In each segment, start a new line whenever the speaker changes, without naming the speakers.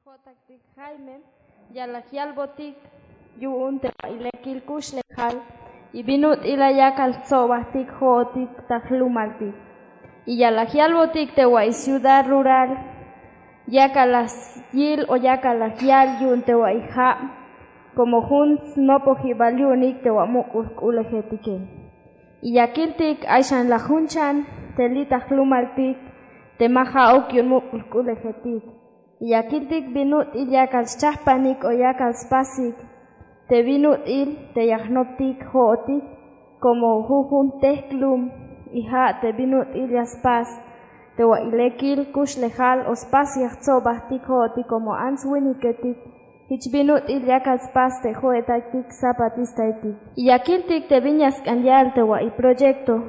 Jotaktik Jaime, Yalajial Botik, Yuun te Ilekil Kushlejal, y Binut Ilayakal Tzobatik Jotik Tajlumaltik. Y Yalajial Botik te ciudad rural, Yakalas Yil o Yakalajial Yun te Waija, como Huns no pojibaliunik te Wamukuk Ulejetike. Y Yakiltik Aishan la Hunchan, te Litajlumaltik, te Maja Okyun Mukuk Ulejetik. Y yakiltik binut il yakals chahpanik o yakals pasik, te binut il te yahnoptik hootik, como jujun tehklum, iha te binut il yaspas, te wa ilekil kushlejal ospas yachtzobahtik hootik como ans winiketik, hich binut il yakals pas te hoetaktik zapatistaitik. Y yakiltik te viñas kanyal te wa i proyecto,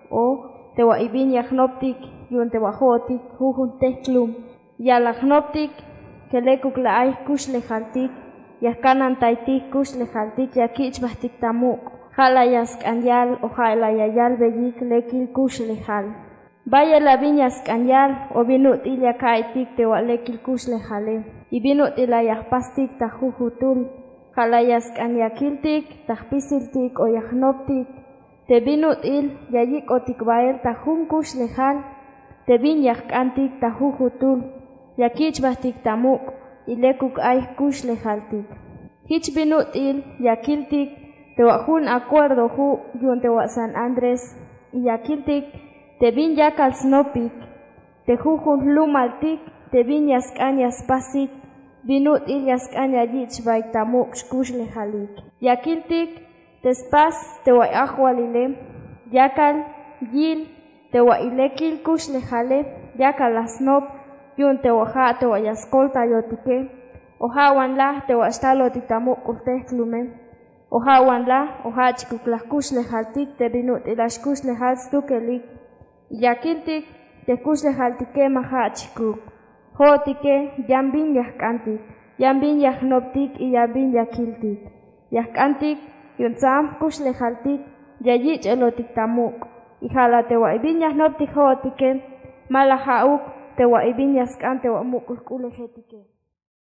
o te wa i bin yahnoptik, yun te wa hootik, jujun tehklum, Yalahnoptik, kelekuk laay kushlejaltik, yakanan taitik kushlejaltik, yakichbahtik tamuk, jalayask anyal o jalayayal beyik lekil kushlejal. Vaya la viñas kanyal o binut ilyakaitik te wa lekil kushlejale, y binut ilayahpastik tajujutul, jalayask anyakiltik, tajpisiltik o yahnoptik, te binut il yayik otik bael tajun kushlejal, te viñak antik tajujutul, yakichbahtik tamuk, ilekuk ay kushlejaltik. Hich binut il, yakiltik, te wajun acuerdo ju yun te wa San Andrés, y yakiltik, te vin yakal snopik, te jujun lumaltik, te vin yaskanyas pasik, binut il yaskanya yichbay tamuk shkushlejalik. Yakiltik, te spas, te wa ajualile, yakal, yil, te wa ilekil kushlejale, yakal asnop, yun te waja te wa yaskolta yotike, ojawan la te wa stalotik tamuk kultehklume, ojawan la chikuklah kushlejaltik te binut ilash kushlejal stukelik, yakiltik te kushlejaltike maja chikuk, jotike yambin yahkantik, yambin yahnoptik y yambin yakiltik, yahkantik yun tsam kushlejaltik, yayich elotik tamuk, y jala te wa ibin yahnoptik jotike, malajauk te wa ibin yaskan te wa mukul kulejetike.